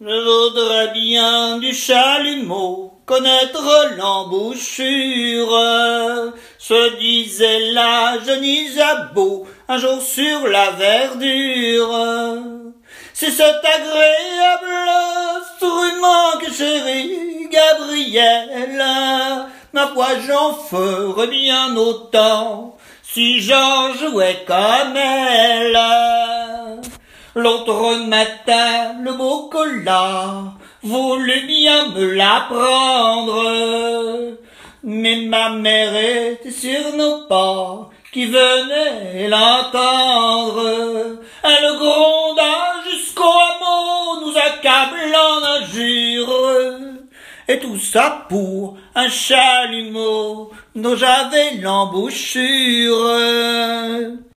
Je voudrais bien du chalumeau connaître l'embouchure, se disait la jeune Isabeau un jour sur la verdure. C'est cet agréable instrument que chérit Gabrielle, ma foi j'en ferais bien autant si j'en jouais comme elle. L'autre matin, le beau colas voulut bien me l'apprendre, mais ma mère était sur nos pas qui venait l'entendre. Elle gronda jusqu'au hameau, nous accablant d'injures, et tout ça pour un chalumeau dont j'avais l'embouchure.